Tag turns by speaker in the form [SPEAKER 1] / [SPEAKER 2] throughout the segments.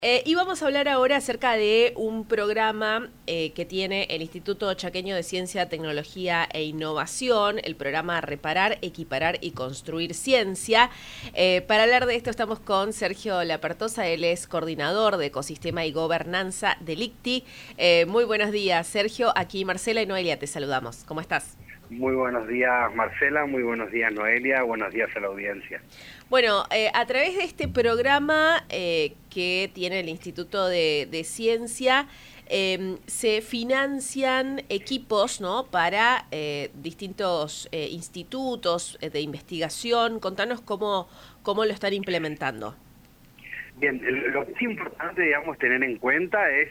[SPEAKER 1] Y vamos a hablar ahora acerca de un programa que tiene el Instituto Chaqueño de Ciencia, Tecnología e Innovación, el programa Reparar, Equiparar y Construir Ciencia. Para hablar de esto estamos con Sergio Lapertosa, él es coordinador de Ecosistema y Gobernanza del ICTI. Muy buenos días, Sergio. Aquí Marcela y Noelia te saludamos. ¿Cómo estás?
[SPEAKER 2] Muy buenos días, Marcela, muy buenos días, Noelia, buenos días a la audiencia.
[SPEAKER 1] Bueno, a través de este programa que tiene el Instituto de Ciencia, se financian equipos, ¿no?, para distintos institutos de investigación. Contanos cómo lo están implementando.
[SPEAKER 2] Bien, lo que es importante, digamos, tener en cuenta es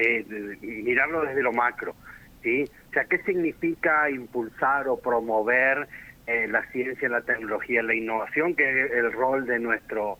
[SPEAKER 2] mirarlo desde lo macro, ¿sí? O sea, ¿qué significa impulsar o promover la ciencia, la tecnología, la innovación, que es el rol de nuestro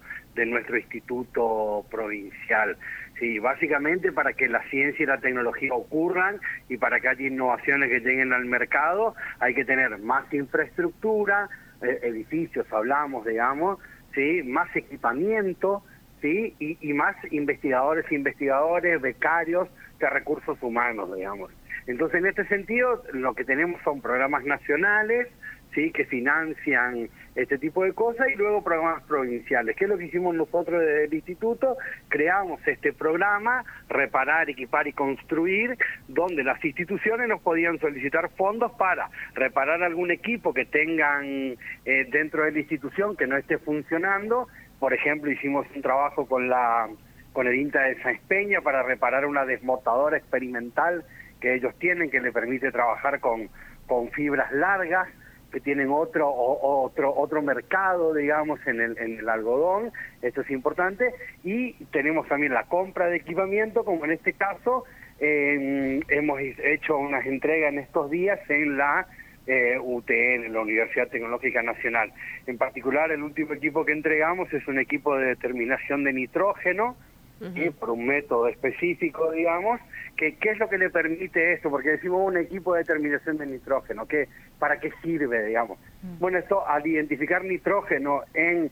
[SPEAKER 2] instituto provincial? Sí, básicamente para que la ciencia y la tecnología ocurran y para que haya innovaciones que lleguen al mercado, hay que tener más infraestructura, edificios, hablamos, digamos, sí, más equipamiento, sí, y más investigadores, becarios, de recursos humanos, digamos. Entonces, en este sentido, lo que tenemos son programas nacionales, sí, que financian este tipo de cosas, y luego programas provinciales. ¿Qué es lo que hicimos nosotros desde el instituto? Creamos este programa, Reparar, Equipar y Construir, donde las instituciones nos podían solicitar fondos para reparar algún equipo que tengan dentro de la institución que no esté funcionando. Por ejemplo, hicimos un trabajo con el INTA de Sáenz Peña para reparar una desmotadora experimental que ellos tienen, que le permite trabajar con fibras largas, que tienen otro mercado, digamos, en el algodón. Esto es importante. Y tenemos también la compra de equipamiento, como en este caso hemos hecho unas entregas en estos días en la UTN, en la Universidad Tecnológica Nacional. En particular, el último equipo que entregamos es un equipo de determinación de nitrógeno, por un método específico, digamos. ¿Qué es lo que le permite esto? Porque decimos un equipo de determinación de nitrógeno, ¿para qué sirve, digamos? Bueno, esto, al identificar nitrógeno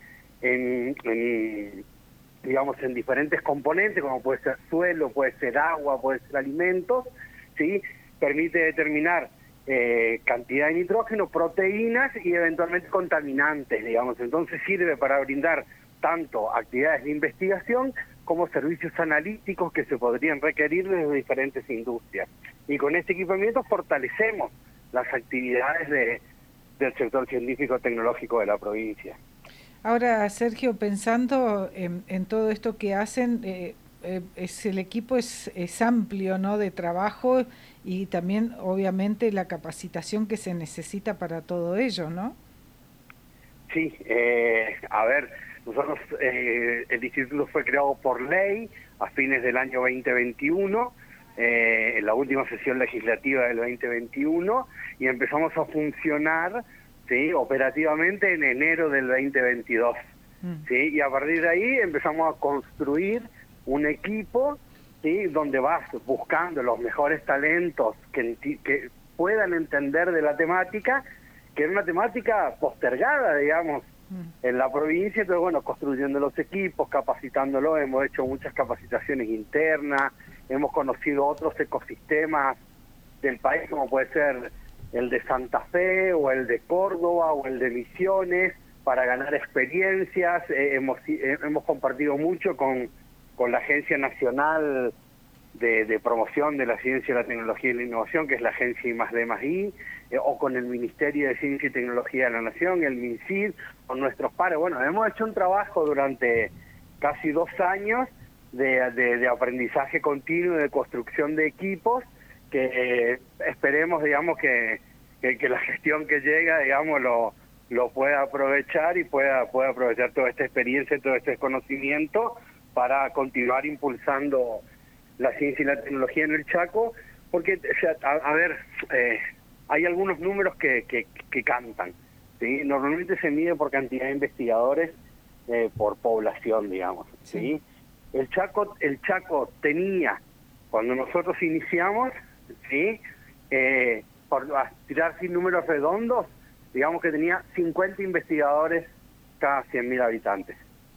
[SPEAKER 2] digamos, en diferentes componentes, como puede ser suelo, puede ser agua, puede ser alimentos, ¿sí?, permite determinar cantidad de nitrógeno, proteínas y eventualmente contaminantes, digamos. Entonces sirve para brindar tanto actividades de investigación como servicios analíticos que se podrían requerir desde diferentes industrias. Y con este equipamiento fortalecemos las actividades del sector científico-tecnológico de la provincia.
[SPEAKER 3] Ahora, Sergio, pensando en todo esto que hacen, el equipo es amplio, ¿no?, de trabajo, y también, obviamente, la capacitación que se necesita para todo ello, ¿no? Sí,
[SPEAKER 2] a ver, nosotros, el instituto fue creado por ley a fines del año 2021, en la última sesión legislativa del 2021, y empezamos a funcionar, ¿sí?, operativamente en enero del 2022. ¿Sí? Y a partir de ahí empezamos a construir un equipo, ¿sí?, donde vas buscando los mejores talentos que puedan entender de la temática, que era una temática postergada, digamos, en la provincia. Pero bueno, construyendo los equipos, capacitándolos, hemos hecho muchas capacitaciones internas, hemos conocido otros ecosistemas del país, como puede ser el de Santa Fe, o el de Córdoba, o el de Misiones, para ganar experiencias. Hemos compartido mucho con la Agencia Nacional de Promoción de la Ciencia, la Tecnología y la Innovación, que es la agencia I+D+I, o con el Ministerio de Ciencia y Tecnología de la Nación, el MinCID, con nuestros pares. Bueno, hemos hecho un trabajo durante casi 2 años de aprendizaje continuo, de construcción de equipos, que esperemos, digamos, que la gestión que llega, digamos, lo pueda aprovechar y pueda aprovechar toda esta experiencia y todo este conocimiento para continuar impulsando la ciencia y la tecnología en el Chaco. Porque, o sea, a ver, hay algunos números que cantan, ¿sí? Normalmente se mide por cantidad de investigadores por población, digamos, ¿sí? El Chaco tenía, cuando nosotros iniciamos, ¿sí?, por tirar sin números redondos, digamos que tenía 50 investigadores cada 100.000 habitantes.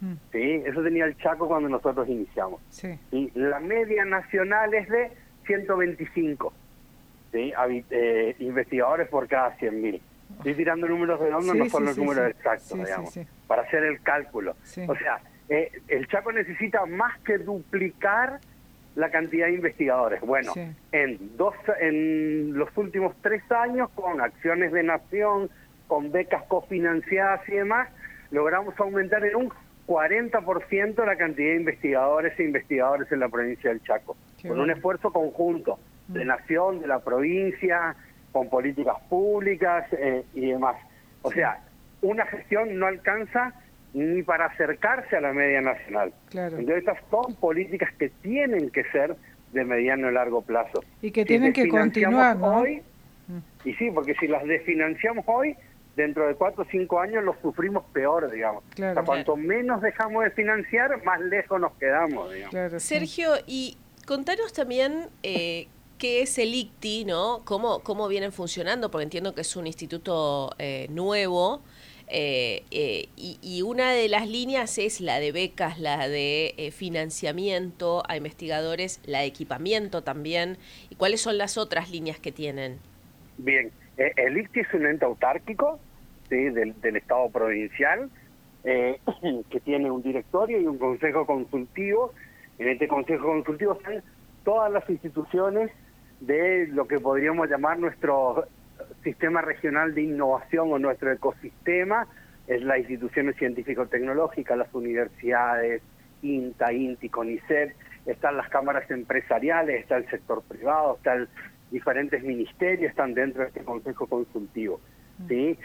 [SPEAKER 2] ¿sí? Eso tenía el Chaco cuando nosotros iniciamos.
[SPEAKER 3] Sí.
[SPEAKER 2] Y la media nacional es de 125, ¿sí? Investigadores por cada 100.000. Estoy tirando números redondos, no son los números exactos, digamos, para hacer el cálculo. O sea, el Chaco necesita más que duplicar la cantidad de investigadores. Bueno, en los últimos 3 años, con acciones de nación, con becas cofinanciadas y demás, logramos aumentar en un 40% la cantidad de investigadores e investigadores en la provincia del Chaco, con un esfuerzo conjunto de nación, de la provincia, con políticas públicas y demás. O sea, una gestión no alcanza ni para acercarse a la media nacional. Entonces estas son políticas que tienen que ser de mediano y largo plazo.
[SPEAKER 3] Y que tienen que continuar, ¿no?
[SPEAKER 2] Hoy, y sí, porque si las desfinanciamos hoy, dentro de 4 o 5 años los sufrimos peor, digamos. O sea, cuanto menos dejamos de financiar, más lejos nos quedamos, digamos.
[SPEAKER 1] Sergio, y contanos también qué es el ICTI, ¿no? ¿Cómo vienen funcionando? Porque entiendo que es un instituto nuevo. Y una de las líneas es la de becas, la de financiamiento a investigadores, la de equipamiento también. ¿Y cuáles son las otras líneas que tienen?
[SPEAKER 2] Bien, el ICTI es un ente autárquico, ¿sí? del Estado provincial, que tiene un directorio y un consejo consultivo. En este consejo consultivo están todas las instituciones de lo que podríamos llamar nuestro sistema regional de innovación o nuestro ecosistema, es las instituciones científico-tecnológicas, las universidades, INTA, INTI, CONICET, están las cámaras empresariales, está el sector privado, están diferentes ministerios, están dentro de este consejo consultivo, ¿sí?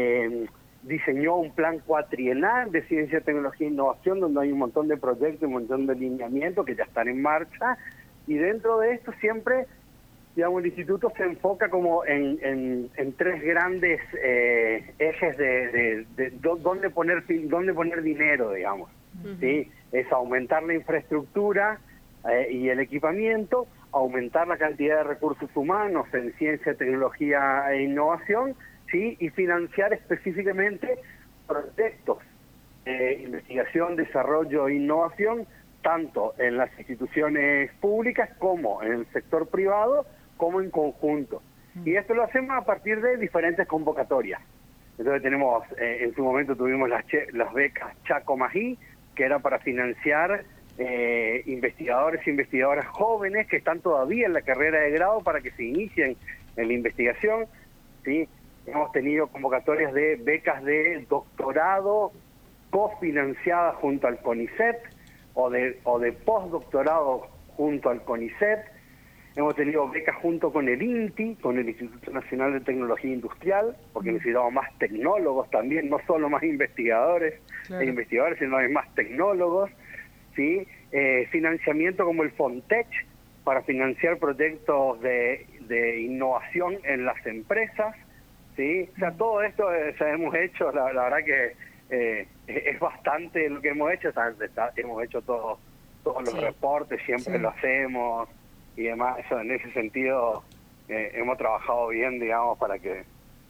[SPEAKER 2] Diseñó un plan cuatrienal de ciencia, tecnología e innovación, donde hay un montón de proyectos, un montón de lineamientos que ya están en marcha, y dentro de esto siempre, digamos, el instituto se enfoca como en 3 grandes ejes de dónde poner dinero, digamos. ¿Sí? Es aumentar la infraestructura y el equipamiento, aumentar la cantidad de recursos humanos en ciencia, tecnología e innovación, ¿sí? Y financiar específicamente proyectos de investigación, desarrollo e innovación, tanto en las instituciones públicas como en el sector privado, como en conjunto. Y esto lo hacemos a partir de diferentes convocatorias. Entonces tenemos, en su momento tuvimos las becas Chaco Magí, que era para financiar investigadores e investigadoras jóvenes que están todavía en la carrera de grado para que se inicien en la investigación, ¿sí? Hemos tenido convocatorias de becas de doctorado cofinanciadas junto al CONICET o de postdoctorado junto al CONICET. Hemos tenido becas junto con el INTI, con el Instituto Nacional de Tecnología Industrial, porque necesitamos más tecnólogos también, no solo más investigadores e investigadores, sino más tecnólogos, ¿sí? Financiamiento como el FONTECH, para financiar proyectos de innovación en las empresas, ¿sí? O sea, todo esto ya hemos hecho, la verdad que es bastante lo que hemos hecho, hemos hecho todos los reportes, siempre lo hacemos y demás. Eso, en ese sentido hemos trabajado bien, digamos, para que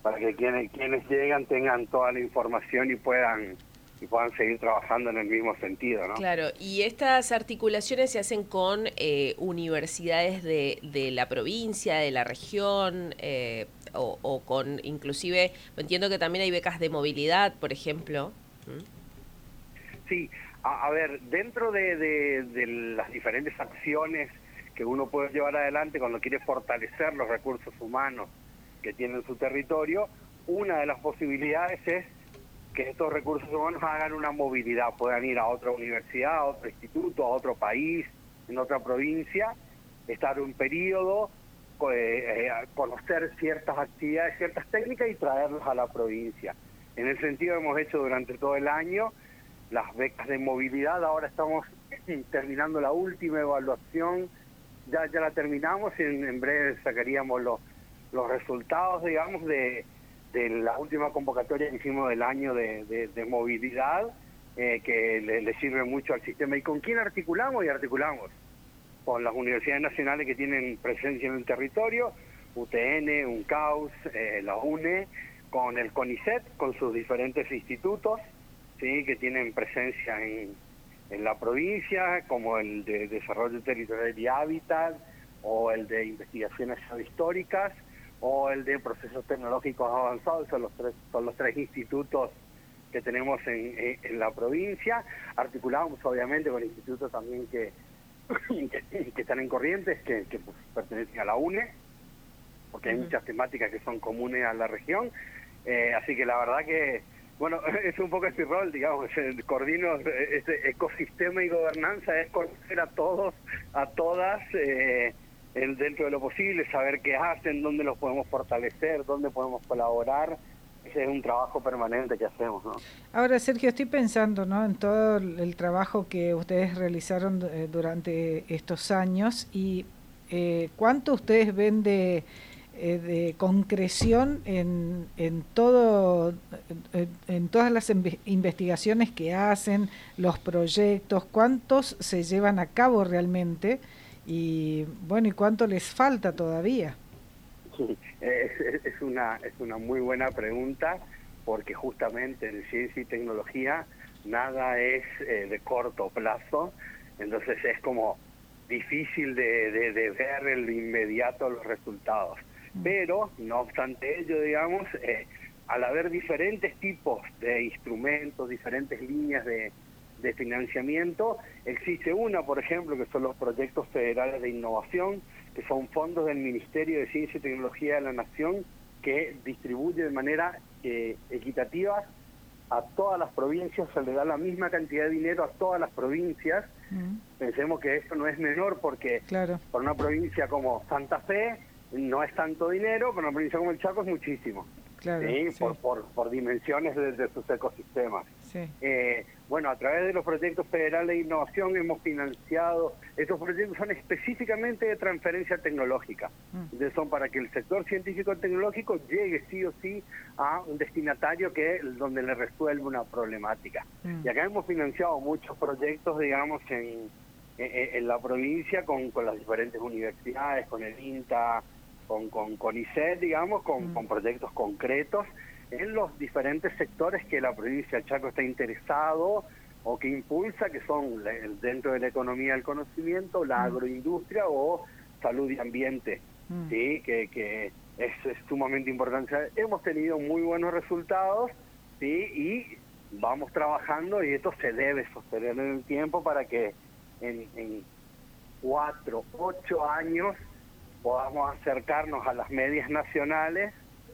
[SPEAKER 2] quienes llegan tengan toda la información y puedan seguir trabajando en el mismo sentido, ¿no?
[SPEAKER 1] Claro, y estas articulaciones se hacen con universidades de la provincia, de la región, o con, inclusive, entiendo que también hay becas de movilidad, por ejemplo.
[SPEAKER 2] Sí, a ver, dentro de las diferentes acciones que uno puede llevar adelante cuando quiere fortalecer los recursos humanos que tiene en su territorio, una de las posibilidades es que estos recursos humanos hagan una movilidad, puedan ir a otra universidad, a otro instituto, a otro país, en otra provincia, estar un periodo, conocer ciertas actividades, ciertas técnicas y traerlas a la provincia. En ese sentido hemos hecho durante todo el año las becas de movilidad. Ahora estamos terminando la última evaluación, ya la terminamos y en breve sacaríamos los resultados, digamos, de la última convocatoria que hicimos del año de movilidad, que le sirve mucho al sistema. ¿Y con quién articulamos? Y articulamos con las universidades nacionales que tienen presencia en el territorio, UTN, UNCAUS, la UNE, con el CONICET, con sus diferentes institutos, ¿sí? Que tienen presencia en la provincia, como el de Desarrollo Territorial y Hábitat, o el de Investigaciones Históricas, o el de Procesos Tecnológicos Avanzados. Son los tres institutos que tenemos en la provincia. Articulamos obviamente con institutos también que están en Corrientes, que pues, pertenecen a la UNE, porque hay muchas temáticas que son comunes a la región. Así que la verdad que, bueno, es un poco este rol, digamos, coordino este ecosistema y gobernanza, es conocer a todos, a todas, dentro de lo posible, saber qué hacen, dónde los podemos fortalecer, dónde podemos colaborar. Ese es un trabajo permanente que hacemos, ¿no?
[SPEAKER 3] Ahora, Sergio, estoy pensando, ¿no?, en todo el trabajo que ustedes realizaron durante estos años y cuánto ustedes ven de concreción en todo, en todas las investigaciones que hacen, los proyectos, cuántos se llevan a cabo realmente y bueno, y cuánto les falta todavía.
[SPEAKER 2] Es una muy buena pregunta, porque justamente en ciencia y tecnología nada es de corto plazo, entonces es como difícil de ver el inmediato los resultados. Pero, no obstante ello, digamos, al haber diferentes tipos de instrumentos, diferentes líneas de financiamiento, existe una, por ejemplo, que son los proyectos federales de innovación, que son fondos del Ministerio de Ciencia y Tecnología de la Nación, que distribuye de manera equitativa a todas las provincias, se le da la misma cantidad de dinero a todas las provincias. Pensemos que esto no es menor, porque
[SPEAKER 3] claro,
[SPEAKER 2] para una provincia como Santa Fe no es tanto dinero, para una provincia como el Chaco es muchísimo.
[SPEAKER 3] Claro,
[SPEAKER 2] ¿sí?
[SPEAKER 3] Sí.
[SPEAKER 2] Por dimensiones de sus ecosistemas.
[SPEAKER 3] Sí.
[SPEAKER 2] Bueno, a través de los proyectos federales de innovación hemos financiado, estos proyectos son específicamente de transferencia tecnológica, entonces son para que el sector científico-tecnológico llegue sí o sí a un destinatario donde le resuelve una problemática. Y acá hemos financiado muchos proyectos, digamos, en la provincia con las diferentes universidades, con el INTA, con ICET, digamos, con proyectos concretos en los diferentes sectores que la provincia de Chaco está interesado o que impulsa, que son dentro de la economía del conocimiento, la agroindustria o salud y ambiente, ¿sí? que es sumamente importante. Hemos tenido muy buenos resultados, ¿sí? Y vamos trabajando, y esto se debe sostener en el tiempo para que en 4, 8 años podamos acercarnos a las medias nacionales,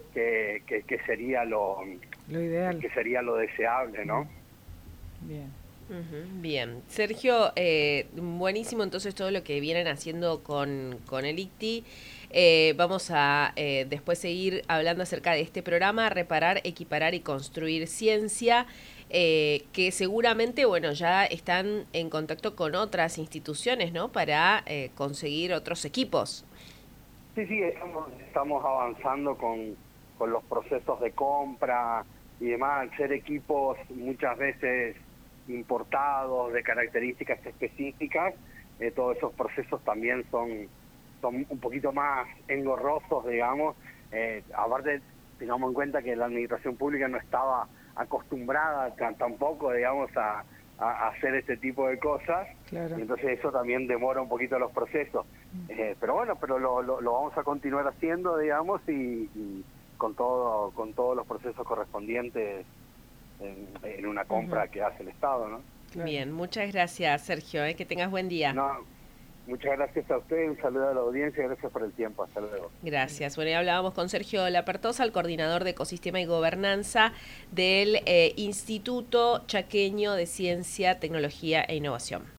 [SPEAKER 2] que sería lo
[SPEAKER 3] ideal,
[SPEAKER 2] que sería lo deseable, ¿no?
[SPEAKER 3] Bien.
[SPEAKER 1] Bien, Sergio, buenísimo entonces todo lo que vienen haciendo con el ICTI. Vamos a después seguir hablando acerca de este programa, Reparar, Equiparar y Construir Ciencia, que seguramente, bueno, ya están en contacto con otras instituciones, ¿no?, para conseguir otros equipos.
[SPEAKER 2] Sí, estamos avanzando con los procesos de compra y demás. Al ser equipos muchas veces importados, de características específicas, todos esos procesos también son un poquito más engorrosos, digamos. Aparte, tengamos en cuenta que la administración pública no estaba acostumbrada tampoco, digamos, a hacer este tipo de cosas.
[SPEAKER 3] Claro.
[SPEAKER 2] Y entonces eso también demora un poquito los procesos. Pero bueno, lo vamos a continuar haciendo, digamos, y con todos los procesos correspondientes en una compra que hace el Estado, ¿no?
[SPEAKER 1] Claro. Bien, muchas gracias, Sergio, que tengas buen día.
[SPEAKER 2] No, muchas gracias a usted, un saludo a la audiencia, gracias por el tiempo, hasta luego.
[SPEAKER 1] Gracias. Bueno, y hablábamos con Sergio Lapertosa, el coordinador de Ecosistema y Gobernanza del Instituto Chaqueño de Ciencia, Tecnología e Innovación.